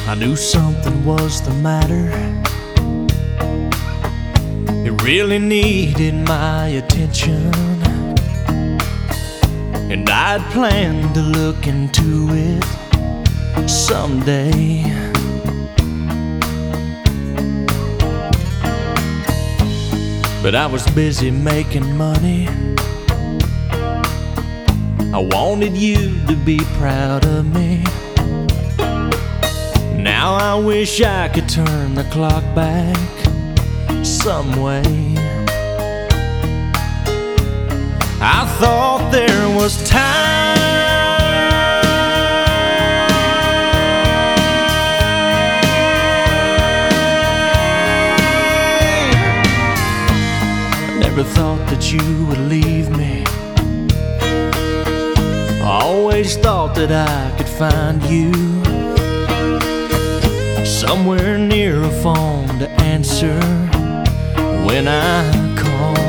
I knew something was the matter. It really needed my attention, and I'd planned to look into it someday. But I was busy making money. I wanted you to be proud of me. Now I wish I could turn the clock back some way. I thought there was time. I never thought that you would leave me. I always thought that I could find you somewhere near a phone to answer when I call.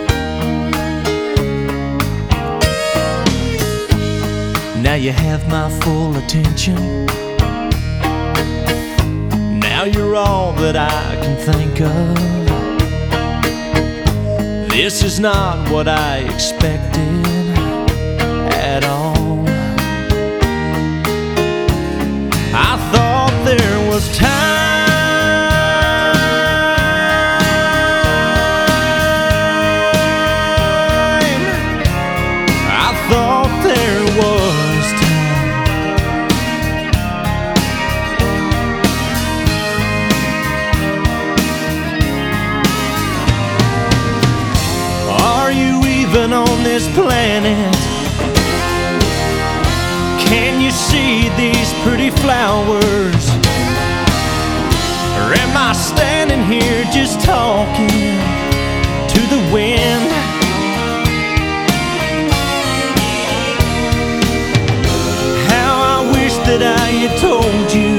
Now you have my full attention. Now you're all that I can think of. This is not what I expected at all. I thought there was time. I thought there was time. Are you even on this planet? Can you see these pretty flowers? Or am I standing here just talking to the wind? How I wish that I had told you.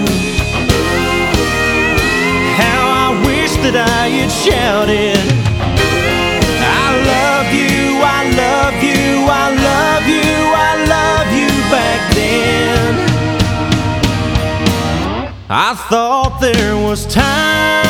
How I wish that I had shouted, I love you, I love you, I love you, I love you back then. I thought there was time.